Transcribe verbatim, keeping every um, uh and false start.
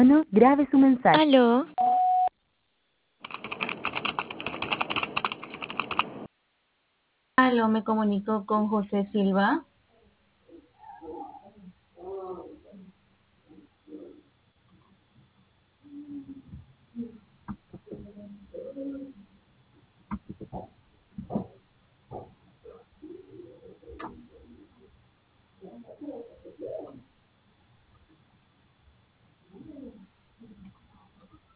No, grabe su mensaje. Aló, Aló, me comunico con José Silva.